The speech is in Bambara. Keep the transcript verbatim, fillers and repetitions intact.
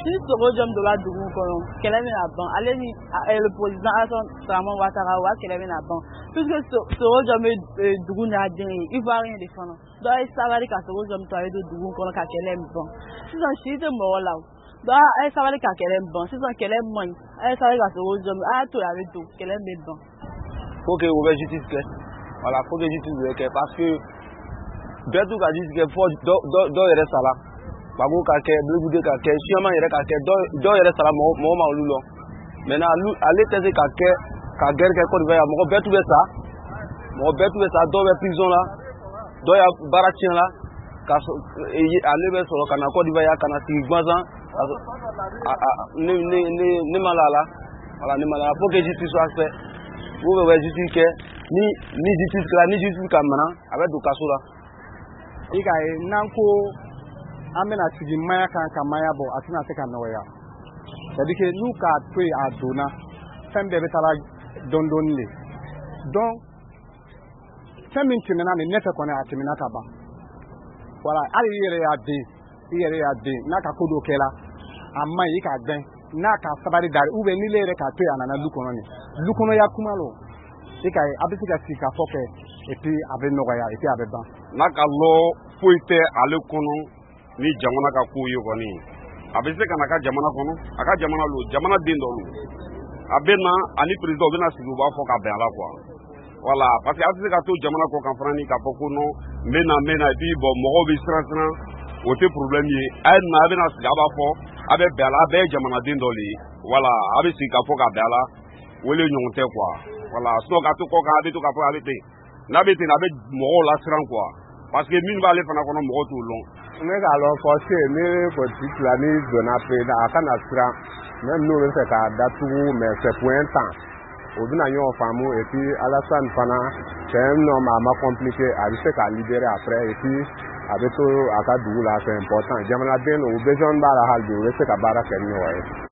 Si Soro jom do la dugu kono, kele mi na ban. Ale ni le président Alassane Dramane Ouattara wa kele mi na ban. Puisque Soro jom dugu na den, il va rien défendre. Donc ça va dire que Soro jom to do dugu kono ka kele mi ban. Si son chite mo la. Donc ça va dire ka kele mi ban. Si son kele mon, ça va dire que Soro jom a to la do kele mi ban. Faut que ouvert justice clair. Voilà, faut que justice ouvert clair parce que Betu ka justice clair faut do do do yere sala. Bago ka ke blegude ka ke siama yere ka ke do do yere sala mo mo ma lulo. Maintenant aller tese ka ke ka guerre ke ko diva mo betu be ça. Mo betu be ça do be prison là. Do ya baratien là. Ka aller be solo kana ko diva ya kana ti gwanzan. Ne ne ne ne malala. Voilà, ne malala faut que justice soit fait. Vous voyez justice que ni ni justice là ni justice kamana avec do kasola. Iga nanko amena tigi maya kan ka maya bo atina se kan noya. C'est-à-dire que nous ka toi adona femme de betala don don le. Donc femme intimena ne nefe kone atimena ka ba. Voilà, ali yere ya de, yere ya de na ka kodo kela amma yi ka den na ka sabari dari ube ni lere ka toi anana lukono ni. Lukono ya kumalo. Ika abisi ka sika foke et puis avec noya et puis avec ban. Na ka lo poite ale kono ni jamana ka ku yi koni abise kana ka jamana kono aka jamana lo jamana den do lo abena ani president bena sigu ba fo ka be ala quoi voilà parce que abise ka to jamana ko kan frani ka foko no mena mena et puis bon mo bi strasna o te problème yi ay na bena siga ba fo abe be ala be jamana den do li voilà abise ka fo ka be ala wele nyonte quoi voilà so ka to ko ka be to ka fo abite na be te na be mo la sran quoi parce que min va aller fana kono mo to long mais alors forcé mais politique la ni dona président akana sra même nous c'est ka datu mais c'est pour un temps au bina yo famu et puis Alassane fana c'est un homme à compliqué à risque à libérer après et puis avec tout aka dou là c'est important jamana ben au besoin ba la hal do risque ka bara kenni waye